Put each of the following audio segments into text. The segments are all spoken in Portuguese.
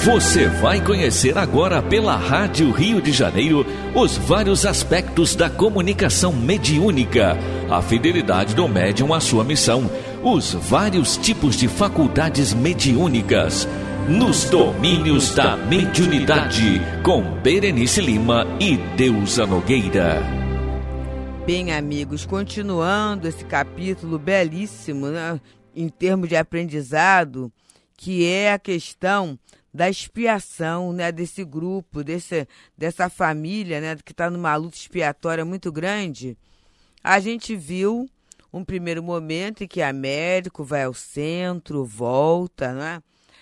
Você vai conhecer agora pela Rádio Rio de Janeiro os vários aspectos da comunicação mediúnica, a fidelidade do médium à sua missão, os vários tipos de faculdades mediúnicas, nos domínios da mediunidade, com Berenice Lima e Deusa Nogueira. Bem, amigos, continuando esse capítulo belíssimo, né, em termos de aprendizado, que é a questão da expiação, né, desse grupo, dessa família, né, que está numa luta expiatória muito grande. A gente viu um primeiro momento em que Américo vai ao centro, volta, né?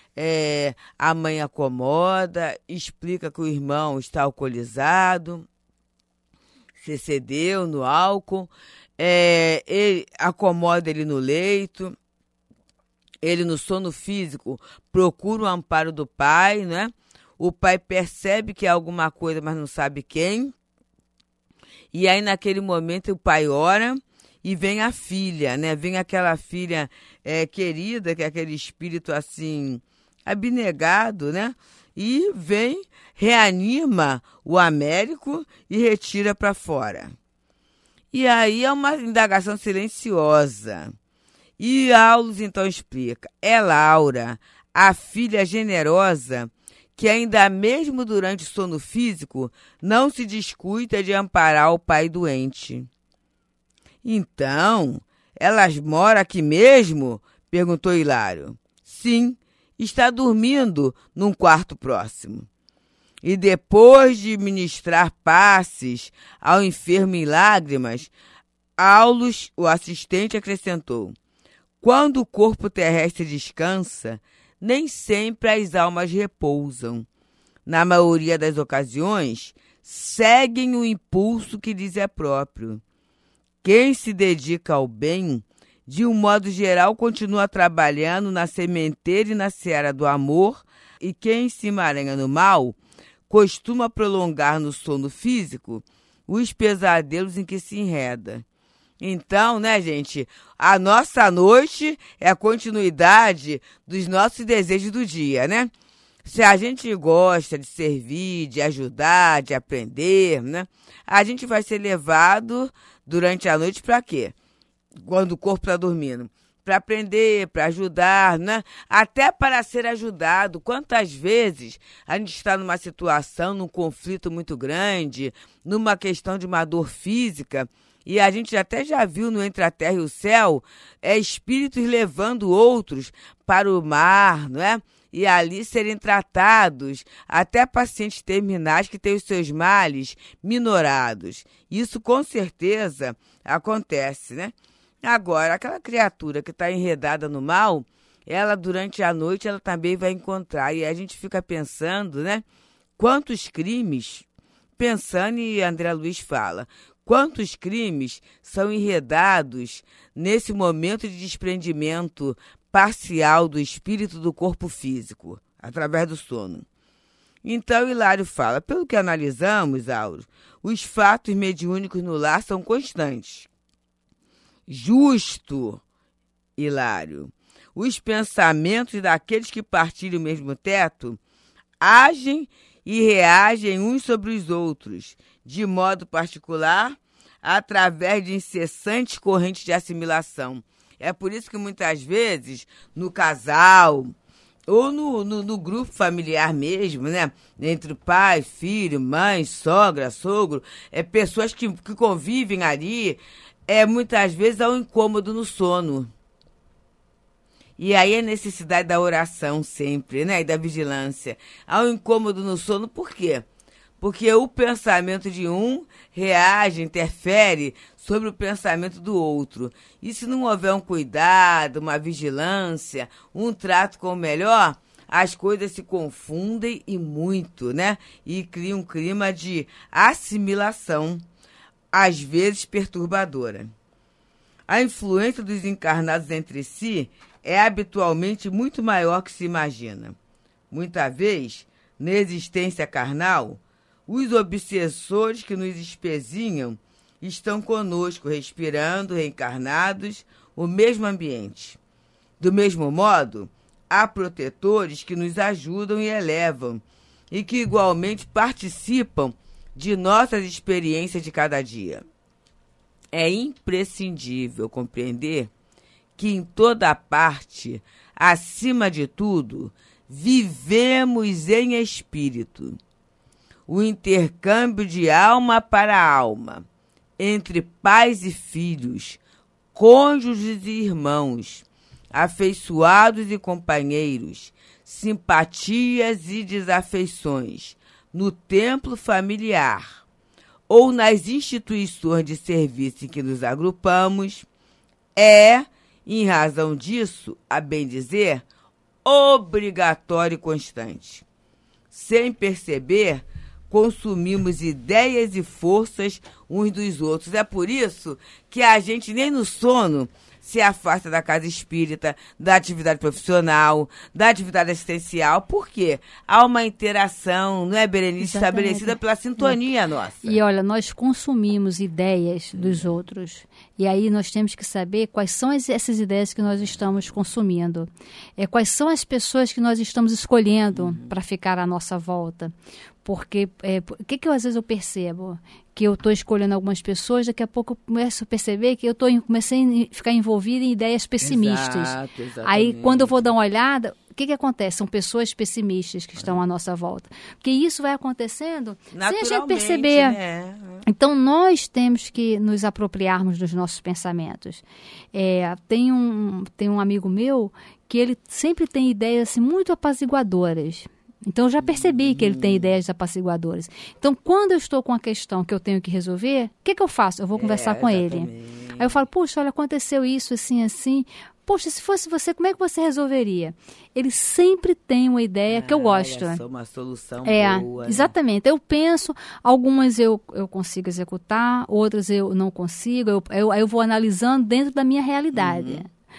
A mãe acomoda, explica que o irmão está alcoolizado, se excedeu no álcool, ele acomoda ele no leito. Ele, no sono físico, procura o amparo do pai, né? O pai percebe que é alguma coisa, mas não sabe quem. E aí, naquele momento, o pai ora e vem a filha, né? Vem aquela filha querida, que é aquele espírito, assim, abnegado, né? E vem, reanima o Américo e retira para fora. E aí é uma indagação silenciosa. E Aulos então explica, é Laura, a filha generosa, que ainda mesmo durante o sono físico não se descuida de amparar o pai doente. Então, elas moram aqui mesmo? Perguntou Hilário. Sim, está dormindo num quarto próximo. E depois de ministrar passes ao enfermo em lágrimas, Aulos, o assistente, acrescentou: quando o corpo terrestre descansa, nem sempre as almas repousam. Na maioria das ocasiões, seguem o impulso que lhes é próprio. Quem se dedica ao bem, de um modo geral, continua trabalhando na sementeira e na seara do amor, e quem se emaranha no mal, costuma prolongar no sono físico os pesadelos em que se enreda. Então, né, gente, a nossa noite é a continuidade dos nossos desejos do dia, né? Se a gente gosta de servir, de ajudar, de aprender, né? A gente vai ser levado durante a noite para quê? Quando o corpo está dormindo. Para aprender, para ajudar, né? Até para ser ajudado. Quantas vezes a gente está numa situação, num conflito muito grande, numa questão de uma dor física, e a gente até já viu no Entre a Terra e o Céu, espíritos levando outros para o mar, não é? E ali serem tratados, até pacientes terminais que têm os seus males minorados. Isso com certeza acontece, né? Agora, aquela criatura que está enredada no mal, ela durante a noite ela também vai encontrar. E a gente fica pensando, né? Quantos crimes, pensando, e André Luiz fala, quantos crimes são enredados nesse momento de desprendimento parcial do espírito do corpo físico, através do sono. Então, Hilário fala, pelo que analisamos, Auro, os fatos mediúnicos no lar são constantes. Justo, Hilário. Os pensamentos daqueles que partilham o mesmo teto agem e reagem uns sobre os outros, de modo particular, através de incessantes correntes de assimilação. É por isso que muitas vezes, no casal, ou no grupo familiar mesmo, né? Entre pai, filho, mãe, sogra, sogro, pessoas que convivem ali, muitas vezes há um incômodo no sono. E aí a necessidade da oração sempre, né? E da vigilância. Há um incômodo no sono, por quê? Porque o pensamento de um reage, interfere sobre o pensamento do outro. E se não houver um cuidado, uma vigilância, um trato com o melhor, as coisas se confundem e muito, né? E cria um clima de assimilação, às vezes perturbadora. A influência dos encarnados entre si é habitualmente muito maior que se imagina. Muita vez, na existência carnal, os obsessores que nos espezinham estão conosco, respirando, reencarnados, o mesmo ambiente. Do mesmo modo, há protetores que nos ajudam e elevam, e que igualmente participam de nossas experiências de cada dia. É imprescindível compreender que em toda parte, acima de tudo, vivemos em espírito. O intercâmbio de alma para alma, entre pais e filhos, cônjuges e irmãos, afeiçoados e companheiros, simpatias e desafeições, no templo familiar ou nas instituições de serviço em que nos agrupamos, é, em razão disso, a bem dizer, obrigatório e constante. Sem perceber, consumimos ideias e forças uns dos outros. É por isso que a gente nem no sono se afasta da casa espírita, da atividade profissional, da atividade assistencial. Por quê? Há uma interação, não é, Berenice, estabelecida pela sintonia nossa. E olha, nós consumimos ideias dos outros. E aí nós temos que saber quais são essas ideias que nós estamos consumindo. Quais são as pessoas que nós estamos escolhendo para ficar à nossa volta. Porque o que às vezes eu percebo? Que eu estou escolhendo algumas pessoas, daqui a pouco eu começo a perceber que comecei a ficar envolvida em ideias pessimistas. Exatamente. Aí, quando eu vou dar uma olhada, o que acontece? São pessoas pessimistas que estão à nossa volta. Porque isso vai acontecendo sem a gente perceber. Né? Então, nós temos que nos apropriarmos dos nossos pensamentos. Tem um amigo meu que ele sempre tem ideias assim, muito apaziguadoras. Então, eu já percebi que ele tem ideias apaciguadoras. Então, quando eu estou com uma questão que eu tenho que resolver, o que eu faço? Eu vou conversar com ele. Aí eu falo, puxa, olha, aconteceu isso, assim, assim. Poxa, se fosse você, como é que você resolveria? Ele sempre tem uma ideia que eu gosto. É uma solução boa. Exatamente. Né? Eu penso, algumas eu consigo executar, outras eu não consigo. Eu vou analisando dentro da minha realidade.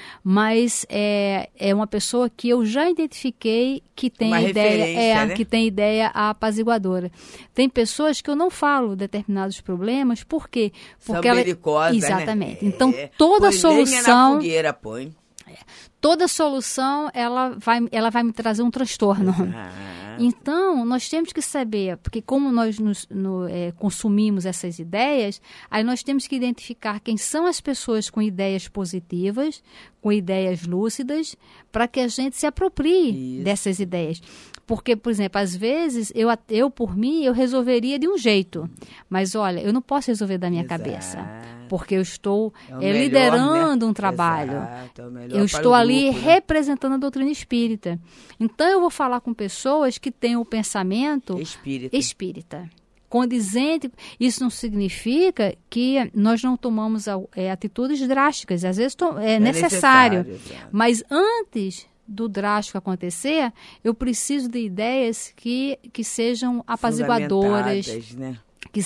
Mas é uma pessoa que eu já identifiquei que tem uma ideia, né? que tem ideia apaziguadora. Tem pessoas que eu não falo determinados problemas, por quê? Porque são belicosas, exatamente. Né? Então toda solução, na fogueira, põe. Toda solução ela vai me trazer um transtorno. Então, nós temos que saber, porque como nós consumimos essas ideias, aí nós temos que identificar quem são as pessoas com ideias positivas, com ideias lúcidas, para que a gente se aproprie dessas ideias. Porque, por exemplo, às vezes, eu por mim, eu resolveria de um jeito. Mas, olha, eu não posso resolver da minha cabeça. Porque eu estou liderando, né? Um trabalho. Eu estou ali grupo, né? Representando a doutrina espírita. Então, eu vou falar com pessoas que têm o pensamento espírita. Condizente. Isso não significa que nós não tomamos atitudes drásticas. Às vezes é necessário. Mas antes do drástico acontecer, eu preciso de ideias que sejam apaziguadoras, né?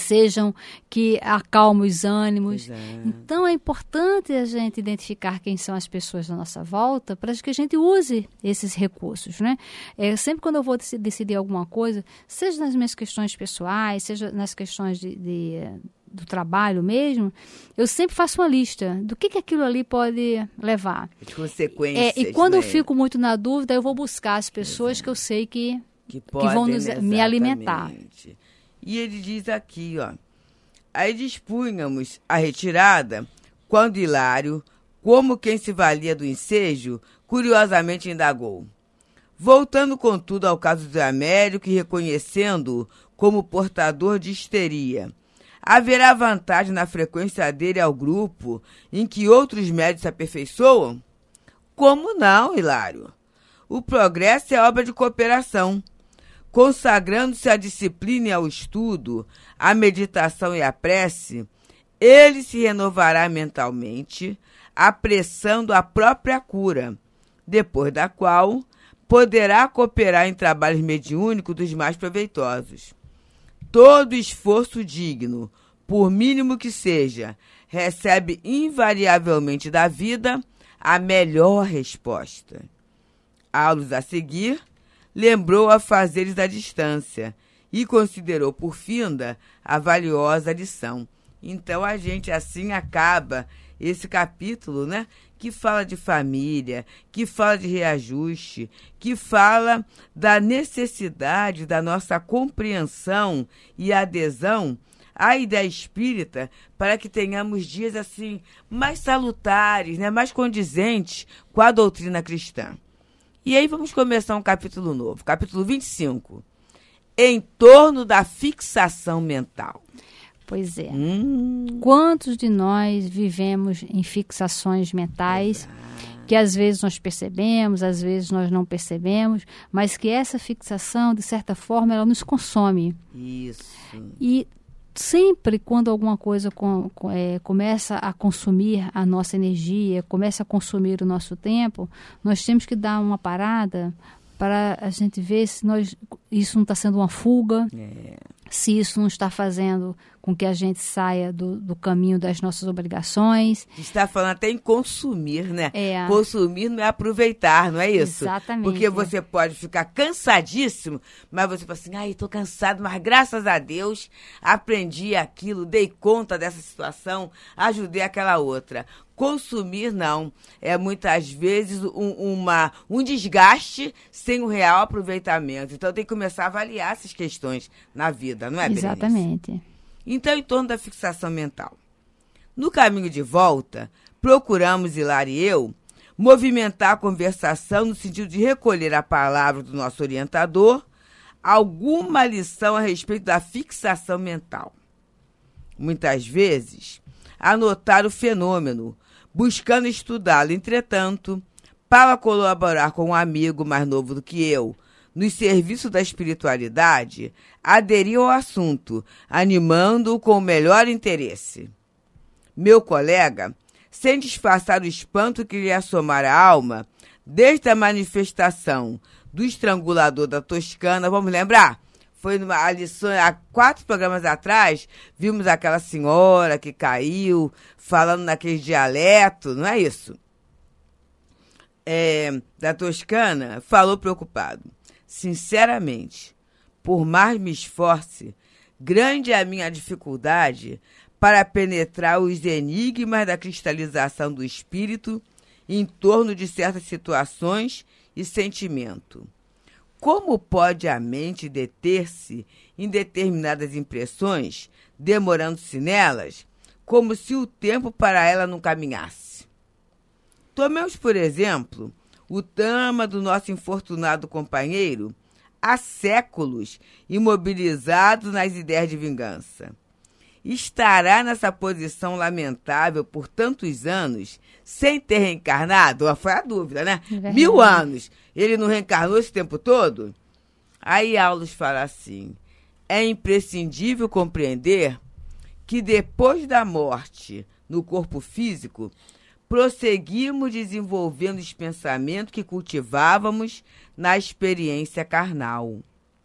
que acalmem os ânimos. Então, é importante a gente identificar quem são as pessoas da nossa volta para que a gente use esses recursos, né? Sempre quando eu vou decidir alguma coisa, seja nas minhas questões pessoais, seja nas questões do trabalho mesmo, eu sempre faço uma lista do que aquilo ali pode levar. As consequências. E quando eu fico muito na dúvida, eu vou buscar as pessoas que eu sei que vão me alimentar. E ele diz aqui, ó, aí dispunhamos a retirada quando Hilário, como quem se valia do ensejo, curiosamente indagou. Voltando, contudo, ao caso do Américo e reconhecendo-o como portador de histeria, haverá vantagem na frequência dele ao grupo em que outros médios se aperfeiçoam? Como não, Hilário? O progresso é obra de cooperação. Consagrando-se à disciplina e ao estudo, à meditação e à prece, ele se renovará mentalmente, apressando a própria cura, depois da qual poderá cooperar em trabalhos mediúnicos dos mais proveitosos. Todo esforço digno, por mínimo que seja, recebe invariavelmente da vida a melhor resposta. Aulos a seguir, lembrou afazeres da distância e considerou por finda a valiosa lição. Então, a gente assim acaba esse capítulo, né? Que fala de família, que fala de reajuste, que fala da necessidade da nossa compreensão e adesão à ideia espírita para que tenhamos dias assim mais salutares, né, mais condizentes com a doutrina cristã. E aí vamos começar um capítulo novo, capítulo 25, em torno da fixação mental. Pois é. Quantos de nós vivemos em fixações mentais que às vezes nós percebemos, às vezes nós não percebemos, mas que essa fixação, de certa forma, ela nos consome. Isso. E sempre quando alguma coisa começa a consumir a nossa energia, começa a consumir o nosso tempo, nós temos que dar uma parada para a gente ver se isso não está sendo uma fuga, se isso não está fazendo com que a gente saia do caminho das nossas obrigações. Está falando até em consumir, né? Consumir não é aproveitar, não é isso? Exatamente. Porque você pode ficar cansadíssimo, mas você fala assim, estou cansado, mas graças a Deus aprendi aquilo, dei conta dessa situação, ajudei aquela outra. Consumir, não. É muitas vezes um desgaste sem um real aproveitamento. Então tem que começar a avaliar essas questões na vida, não é, Berenice? Exatamente. Então, em torno da fixação mental. No caminho de volta, procuramos, Hilário e eu, movimentar a conversação no sentido de recolher a palavra do nosso orientador, alguma lição a respeito da fixação mental. Muitas vezes, anotar o fenômeno, buscando estudá-lo. Entretanto, para colaborar com um amigo mais novo do que eu, nos serviços da espiritualidade, aderiu ao assunto, animando-o com o melhor interesse. Meu colega, sem disfarçar o espanto que lhe assomara a alma, desde a manifestação do estrangulador da Toscana, vamos lembrar? Foi numa lição, há 4 programas atrás, vimos aquela senhora que caiu, falando naquele dialeto, não é isso? Da Toscana, falou preocupado. Sinceramente, por mais me esforce, grande é a minha dificuldade para penetrar os enigmas da cristalização do espírito em torno de certas situações e sentimento. Como pode a mente deter-se em determinadas impressões, demorando-se nelas, como se o tempo para ela não caminhasse? Tomemos, por exemplo, o drama do nosso infortunado companheiro, há séculos imobilizado nas ideias de vingança. Estará nessa posição lamentável por tantos anos, sem ter reencarnado? Foi a dúvida, né? 1000 anos. Ele não reencarnou esse tempo todo? Aí Aulus fala assim, é imprescindível compreender que depois da morte no corpo físico, prosseguimos desenvolvendo os pensamentos que cultivávamos na experiência carnal.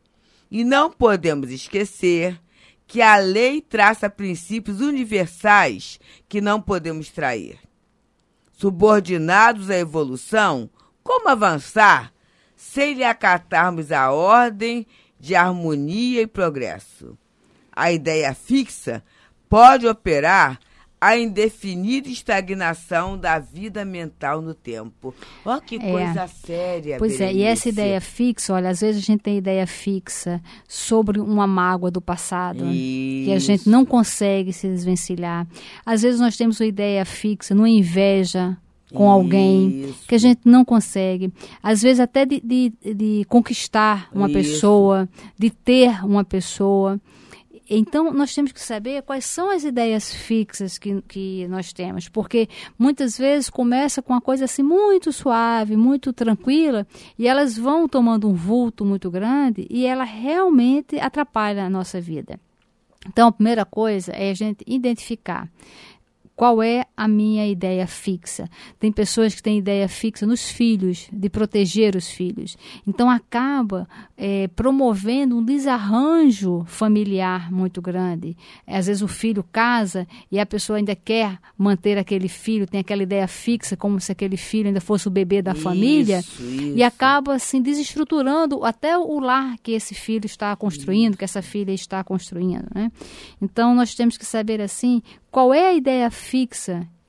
E não podemos esquecer que a lei traça princípios universais que não podemos trair. Subordinados à evolução, como avançar sem lhe acatarmos a ordem de harmonia e progresso? A ideia fixa pode operar a indefinida estagnação da vida mental no tempo. Olha que coisa séria, Pois Berenice. E essa ideia fixa, olha, às vezes a gente tem ideia fixa sobre uma mágoa do passado, que a gente não consegue se desvencilhar. Às vezes nós temos uma ideia fixa numa inveja com alguém, que a gente não consegue. Às vezes até de conquistar uma pessoa, de ter uma pessoa. Então, nós temos que saber quais são as ideias fixas que nós temos, porque muitas vezes começa com uma coisa assim muito suave, muito tranquila, e elas vão tomando um vulto muito grande e ela realmente atrapalha a nossa vida. Então, a primeira coisa é a gente identificar qual é a minha ideia fixa. Tem pessoas que têm ideia fixa nos filhos, de proteger os filhos. Então, acaba promovendo um desarranjo familiar muito grande. Às vezes o filho casa e a pessoa ainda quer manter aquele filho, tem aquela ideia fixa, como se aquele filho ainda fosse o bebê da família, e acaba assim, desestruturando até o lar que esse filho está construindo, que essa filha está construindo, né? Então, nós temos que saber assim, qual é a ideia fixa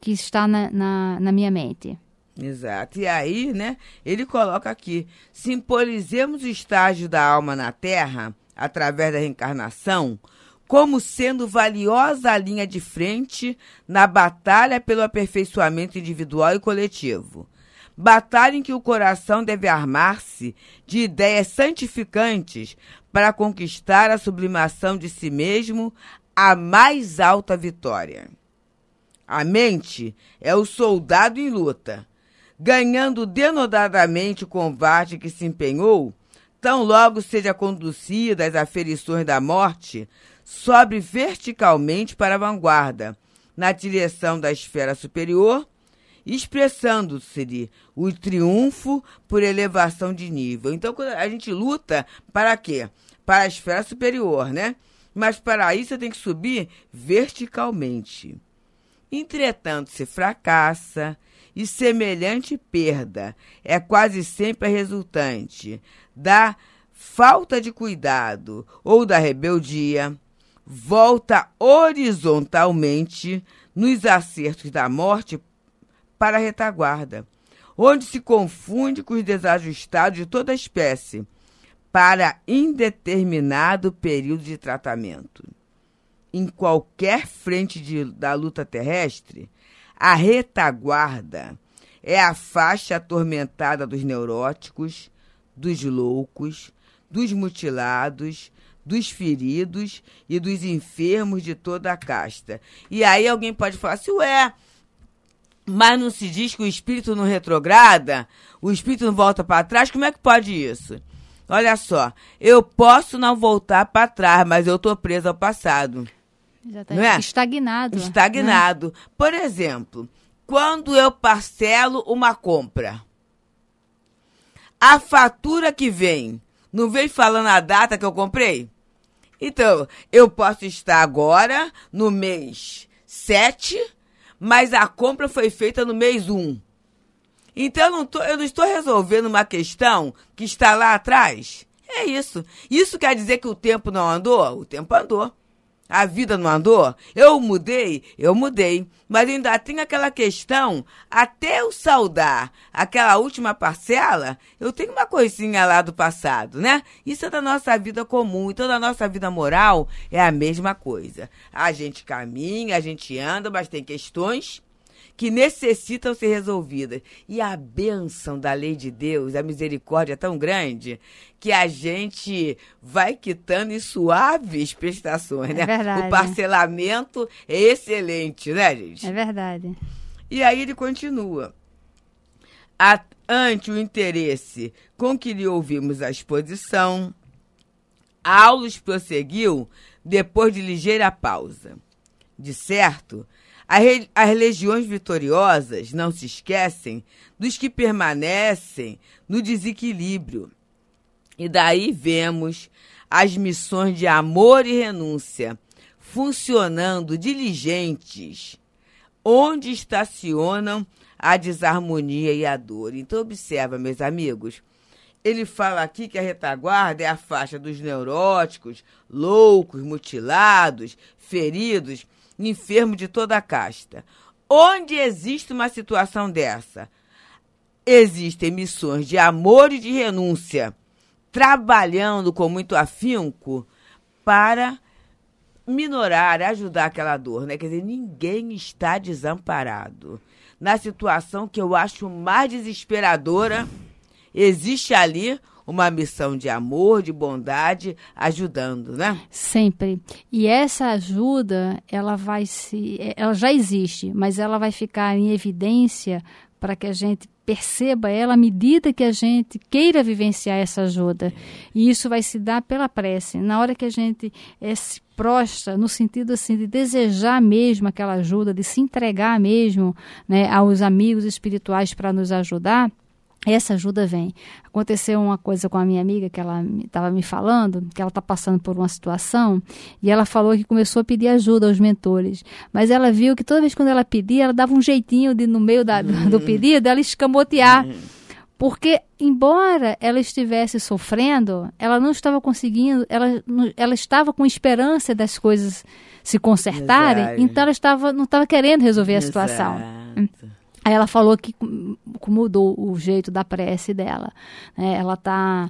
que está na minha mente. Exato. E aí, né, ele coloca aqui, simbolizemos o estágio da alma na Terra, através da reencarnação, como sendo valiosa linha de frente na batalha pelo aperfeiçoamento individual e coletivo. Batalha em que o coração deve armar-se de ideias santificantes para conquistar a sublimação de si mesmo, a mais alta vitória. A mente é o soldado em luta, ganhando denodadamente o combate que se empenhou, tão logo seja conduzida às aferições da morte, sobe verticalmente para a vanguarda, na direção da esfera superior, expressando-se o triunfo por elevação de nível. Então, quando a gente luta, para quê? Para a esfera superior, né? Mas para isso você tem que subir verticalmente. Entretanto, se fracassa, e semelhante perda é quase sempre a resultante da falta de cuidado ou da rebeldia, volta horizontalmente nos acertos da morte para a retaguarda, onde se confunde com os desajustados de toda espécie, para indeterminado período de tratamento. Em qualquer frente da luta terrestre, a retaguarda é a faixa atormentada dos neuróticos, dos loucos, dos mutilados, dos feridos e dos enfermos de toda a casta. E aí alguém pode falar assim, ué, mas não se diz que o espírito não retrograda? O espírito não volta para trás? Como é que pode isso? Olha só, eu posso não voltar para trás, mas eu estou preso ao passado. Exatamente. Não é? Estagnado. Estagnado. Né? Por exemplo, quando eu parcelo uma compra, a fatura que vem, não vem falando a data que eu comprei? Então, eu posso estar agora no mês 7, mas a compra foi feita no mês 1. Então, eu não estou resolvendo uma questão que está lá atrás. É isso. Isso quer dizer que o tempo não andou? O tempo andou. A vida não andou? Eu mudei? Eu mudei. Mas ainda tem aquela questão, até eu saudar aquela última parcela, eu tenho uma coisinha lá do passado, né? Isso é da nossa vida comum. Então, da nossa vida moral, é a mesma coisa. A gente caminha, a gente anda, mas tem questões que necessitam ser resolvidas. E a bênção da lei de Deus, a misericórdia é tão grande, que a gente vai quitando em suaves prestações, né? Verdade. O parcelamento é excelente, né, gente? É verdade. E aí ele continua. Ante o interesse com que lhe ouvimos a exposição, Aulus prosseguiu depois de ligeira pausa. De certo, as legiões vitoriosas não se esquecem dos que permanecem no desequilíbrio. E daí vemos as missões de amor e renúncia funcionando diligentes, onde estacionam a desarmonia e a dor. Então, observa, meus amigos, ele fala aqui que a retaguarda é a faixa dos neuróticos, loucos, mutilados, feridos, enfermo de toda a casta. Onde existe uma situação dessa? Existem missões de amor e de renúncia, trabalhando com muito afinco para minorar, ajudar aquela dor, né? Quer dizer, ninguém está desamparado. Na situação que eu acho mais desesperadora, existe ali uma missão de amor, de bondade, ajudando, né? Sempre. E essa ajuda, ela já existe, mas ela vai ficar em evidência para que a gente perceba ela à medida que a gente queira vivenciar essa ajuda. E isso vai se dar pela prece. Na hora que a gente se prostra, no sentido assim de desejar mesmo aquela ajuda, de se entregar mesmo, né, aos amigos espirituais para nos ajudar, essa ajuda vem. Aconteceu uma coisa com a minha amiga que ela estava me falando, que ela está passando por uma situação, e ela falou que começou a pedir ajuda aos mentores. Mas ela viu que toda vez que ela pedia, ela dava um jeitinho de, no meio do pedido, ela escamotear. Porque embora ela estivesse sofrendo, ela não estava conseguindo, ela estava com esperança das coisas se consertarem, Exato. então ela não estava querendo resolver a situação. Aí ela falou que mudou o jeito da prece dela. Ela está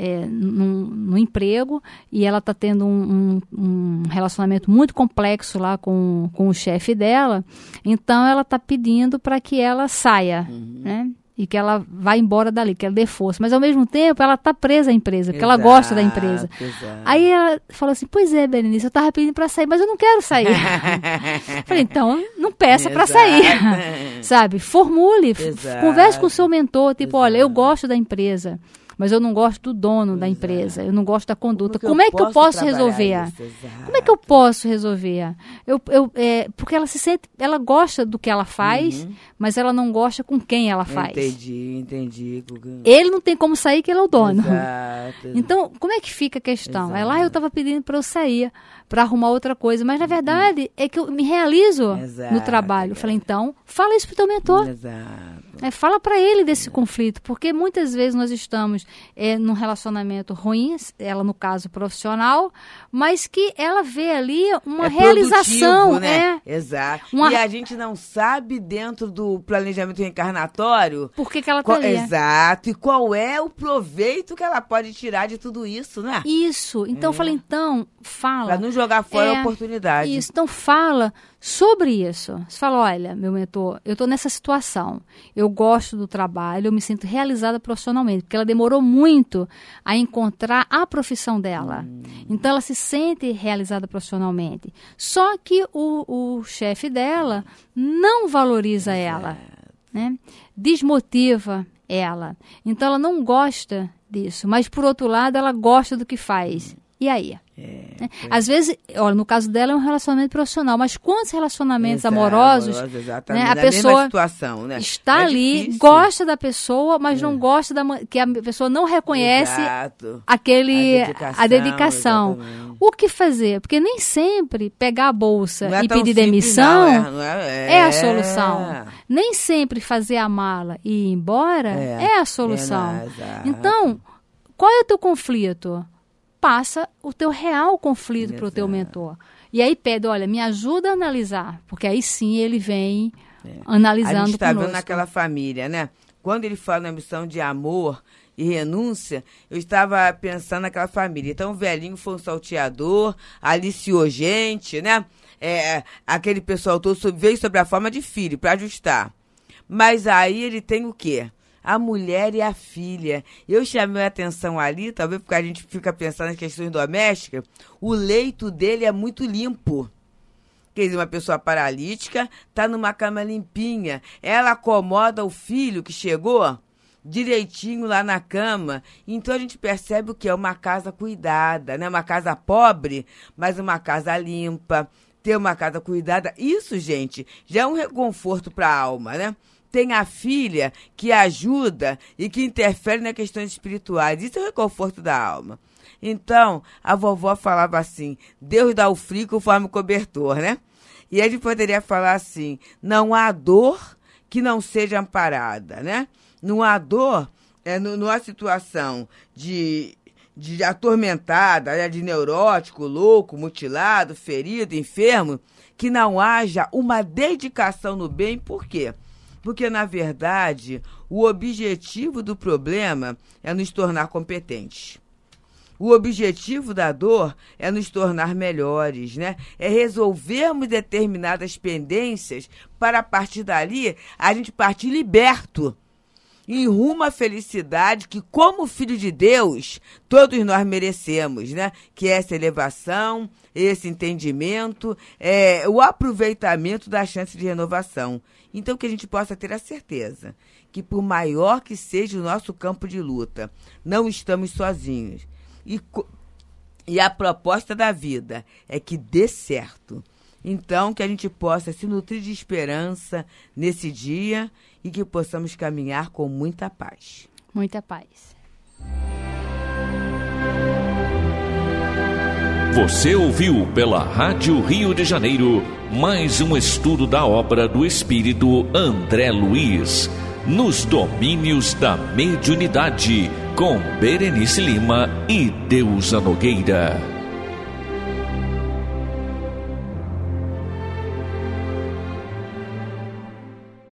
no emprego e ela está tendo um relacionamento muito complexo lá com o chefe dela. Então, ela está pedindo para que ela saia, né? E que ela vá embora dali, que ela dê força. Mas, ao mesmo tempo, ela está presa à empresa, porque ela gosta da empresa. Exato. Aí ela falou assim, pois é, Berenice, eu estava pedindo para sair, mas eu não quero sair. Falei, então, não peça para sair. Sabe? Formule, converse com o seu mentor, tipo, olha, eu gosto da empresa, mas eu não gosto do dono da empresa, eu não gosto da conduta. Como é que eu posso resolver? Como é que eu posso resolver? Porque ela se sente, ela gosta do que ela faz, mas ela não gosta com quem ela faz. Entendi. Ele não tem como sair, que ele é o dono. Exato. Então, como é que fica a questão? Ela, eu estava pedindo para eu sair, para arrumar outra coisa, mas na verdade é que eu me realizo no trabalho. Eu falei, então, fala isso pro teu mentor. Exato. Fala para ele desse conflito, porque muitas vezes nós estamos num relacionamento ruim, ela no caso profissional, mas que ela vê ali uma realização. Produtivo, né? Exato. E a gente não sabe dentro do planejamento reencarnatório por que ela está ali. Exato. E qual é o proveito que ela pode tirar de tudo isso, né? Isso. Então eu falei, então, fala. Para não jogar fora a oportunidade. Isso. Então fala sobre isso. Você fala, olha, meu mentor, eu estou nessa situação. Eu gosto do trabalho, eu me sinto realizada profissionalmente, porque ela demorou muito a encontrar a profissão dela. Então, ela se sente realizada profissionalmente. Só que o chefe dela não valoriza ela, né? Desmotiva ela. Então, ela não gosta disso. Mas, por outro lado, ela gosta do que faz. E aí? Às vezes, olha, no caso dela é um relacionamento profissional, mas quantos relacionamentos amorosos, né, a pessoa situação, né? Está ali, difícil. Gosta da pessoa, mas não gosta que a pessoa não reconhece a dedicação. O que fazer? Porque nem sempre pegar a bolsa e pedir demissão é a solução. Nem sempre fazer a mala e ir embora é a solução. Então, qual é o teu conflito? Passa o teu real conflito para o teu mentor. E aí pede, olha, me ajuda a analisar, porque aí sim ele vem analisando. A gente está vendo naquela família, né? Quando ele fala na missão de amor e renúncia, eu estava pensando naquela família. Então o velhinho foi um salteador, aliciou gente, né? Aquele pessoal todo veio sobre a forma de filho, para ajustar. Mas aí ele tem o quê? A mulher e a filha. Eu chamei a atenção ali, talvez porque a gente fica pensando nas questões domésticas, o leito dele é muito limpo. Quer dizer, uma pessoa paralítica está numa cama limpinha. Ela acomoda o filho que chegou direitinho lá na cama. Então a gente percebe o que é uma casa cuidada, né? Uma casa pobre, mas uma casa limpa. Ter uma casa cuidada, isso, gente, já é um reconforto para a alma, né? Tem a filha que ajuda e que interfere nas questões espirituais. Isso é o reconforto da alma. Então, a vovó falava assim, Deus dá o frio conforme o cobertor, né? E a gente poderia falar assim, não há dor que não seja amparada, né? Não há dor, numa situação de atormentada, de neurótico, louco, mutilado, ferido, enfermo, que não haja uma dedicação no bem. Por quê? Porque, na verdade, o objetivo do problema é nos tornar competentes. O objetivo da dor é nos tornar melhores, né? É resolvermos determinadas pendências para, a partir dali, a gente partir liberto em rumo à felicidade que, como filho de Deus, todos nós merecemos, né? Que é essa elevação, esse entendimento, o aproveitamento da chance de renovação. Então, que a gente possa ter a certeza que, por maior que seja o nosso campo de luta, não estamos sozinhos. E a proposta da vida é que dê certo. Então, que a gente possa se nutrir de esperança nesse dia e que possamos caminhar com muita paz. Muita paz. Você ouviu pela Rádio Rio de Janeiro mais um estudo da obra do Espírito André Luiz, nos domínios da mediunidade, com Berenice Lima e Deusa Nogueira.